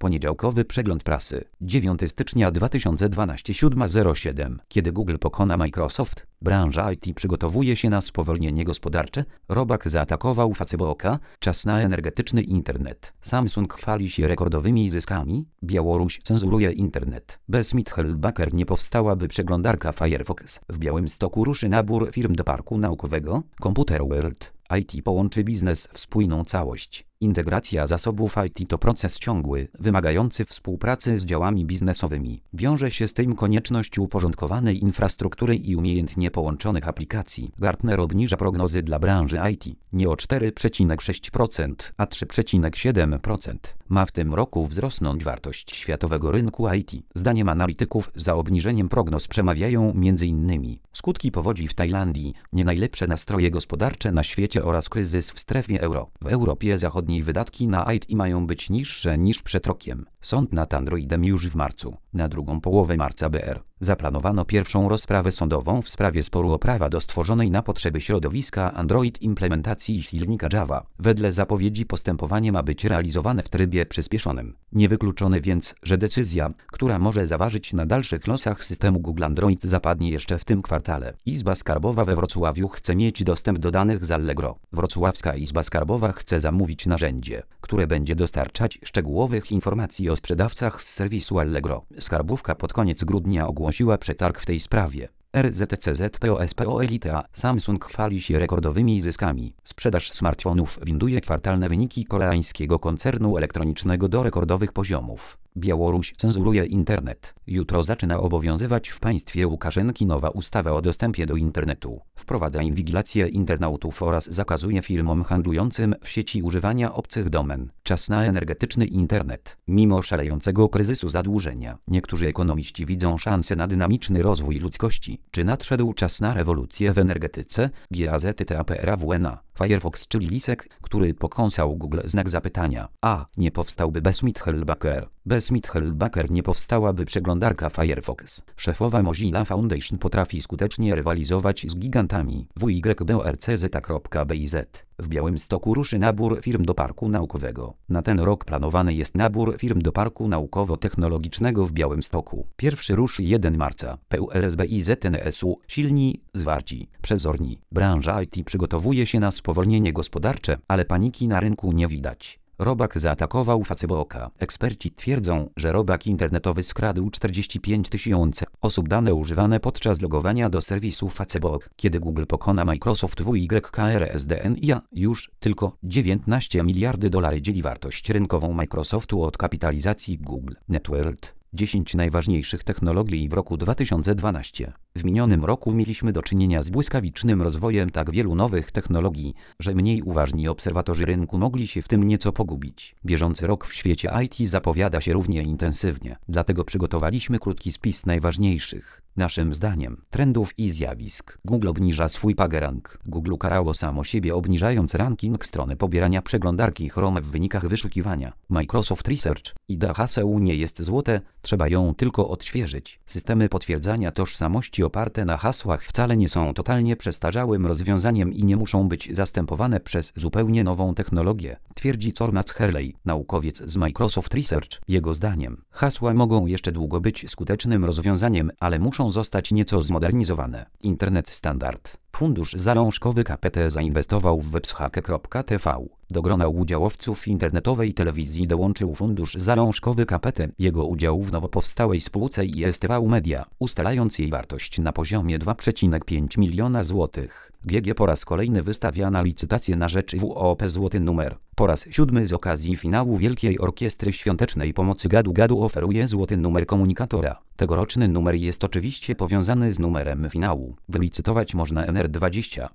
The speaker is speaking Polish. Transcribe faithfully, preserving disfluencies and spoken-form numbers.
Poniedziałkowy przegląd prasy. dziewiątego stycznia dwa tysiące dwunastego, siódma zero siedem. Kiedy Google pokona Microsoft, branża I T przygotowuje się na spowolnienie gospodarcze. Robak zaatakował Facebooka. Czas na energetyczny internet. Samsung chwali się rekordowymi zyskami. Białoruś cenzuruje internet. Bez Mitchell-Baker nie powstałaby przeglądarka Firefox. W Białymstoku ruszy nabór firm do parku naukowego. Computer World. I T połączy biznes w spójną całość. Integracja zasobów I T to proces ciągły, wymagający współpracy z działami biznesowymi. Wiąże się z tym konieczność uporządkowanej infrastruktury i umiejętnie połączonych aplikacji. Gartner obniża prognozy dla branży I T. Nie o cztery przecinek sześć procent, a trzy przecinek siedem procent. Ma w tym roku wzrosnąć wartość światowego rynku I T. Zdaniem analityków za obniżeniem prognoz przemawiają między innymi skutki powodzi w Tajlandii, nie najlepsze nastroje gospodarcze na świecie oraz kryzys w strefie euro. W Europie Zachodniej wydatki na I T mają być niższe niż przed rokiem. Sąd nad Androidem już w marcu. Na drugą połowę marca B R zaplanowano pierwszą rozprawę sądową w sprawie sporu o prawa do stworzonej na potrzeby środowiska Android implementacji silnika Java. Wedle zapowiedzi postępowanie ma być realizowane w trybie przyspieszonym. Niewykluczone więc, że decyzja, która może zaważyć na dalszych losach systemu Google Android, zapadnie jeszcze w tym kwartale. Izba Skarbowa we Wrocławiu chce mieć dostęp do danych z Allegro. Wrocławska Izba Skarbowa chce zamówić narzędzie, które będzie dostarczać szczegółowych informacji o sprzedawcach z serwisu Allegro. Skarbówka pod koniec grudnia ogłosiła przetarg w tej sprawie. R Z C Z P O S P O Elite. Samsung chwali się rekordowymi zyskami. Sprzedaż smartfonów winduje kwartalne wyniki koreańskiego koncernu elektronicznego do rekordowych poziomów. Białoruś cenzuruje internet. Jutro zaczyna obowiązywać w państwie Łukaszenki nowa ustawa o dostępie do internetu. Wprowadza inwigilację internautów oraz zakazuje firmom handlującym w sieci używania obcych domen. Czas na energetyczny internet. Mimo szalejącego kryzysu zadłużenia, niektórzy ekonomiści widzą szansę na dynamiczny rozwój ludzkości. Czy nadszedł czas na rewolucję w energetyce? GAZTAPRAWNA. Firefox, czyli lisek, który pokąsał Google, znak zapytania. A. Nie powstałby bez Mitchell-Baker. Bez Mitchell-Baker nie powstałaby przeglądarka Firefox. Szefowa Mozilla Foundation potrafi skutecznie rywalizować z gigantami. W Y B O R C Z kropka B I Z. W Białymstoku ruszy nabór firm do parku naukowego. Na ten rok planowany jest nabór firm do parku naukowo-technologicznego w Białymstoku. Pierwszy ruszy pierwszego marca. P U L S B I Z N S U. Silni, zwarci, przezorni. Branża I T przygotowuje się na spowolnienie gospodarcze, ale paniki na rynku nie widać. Robak zaatakował Facebooka. Eksperci twierdzą, że robak internetowy skradł czterdzieści pięć tysięcy osób, dane używane podczas logowania do serwisu Facebook. Kiedy Google pokona Microsoft w Y K R S D N I A, już tylko dziewiętnaście miliardów dolarów dzieli wartość rynkową Microsoftu od kapitalizacji Google. NetWorld. dziesięć najważniejszych technologii w roku dwa tysiące dwunastym. W minionym roku mieliśmy do czynienia z błyskawicznym rozwojem tak wielu nowych technologii, że mniej uważni obserwatorzy rynku mogli się w tym nieco pogubić. Bieżący rok w świecie I T zapowiada się równie intensywnie, dlatego przygotowaliśmy krótki spis najważniejszych, naszym zdaniem, trendów i zjawisk. Google obniża swój PageRank. Google karało samo siebie, obniżając ranking strony pobierania przeglądarki Chrome w wynikach wyszukiwania. Microsoft Research. Idea haseł nie jest złote, trzeba ją tylko odświeżyć. Systemy potwierdzania tożsamości oparte na hasłach wcale nie są totalnie przestarzałym rozwiązaniem i nie muszą być zastępowane przez zupełnie nową technologię, twierdzi Cormac Hurley, naukowiec z Microsoft Research. Jego zdaniem, hasła mogą jeszcze długo być skutecznym rozwiązaniem, ale muszą zostać nieco zmodernizowane. Internet Standard. Fundusz zalążkowy K P T zainwestował w webshake kropka T V. Do grona udziałowców internetowej telewizji dołączył fundusz zalążkowy K P T. Jego udział w nowo powstałej spółce jest T V Media, ustalając jej wartość na poziomie dwa przecinek pięć miliona złotych. G G po raz kolejny wystawia na licytację na rzecz W O P złoty numer. Po raz siódmy z okazji finału Wielkiej Orkiestry Świątecznej Pomocy Gadu Gadu oferuje złoty numer komunikatora. Tegoroczny numer jest oczywiście powiązany z numerem finału. Wylicytować można N R dwadzieścia.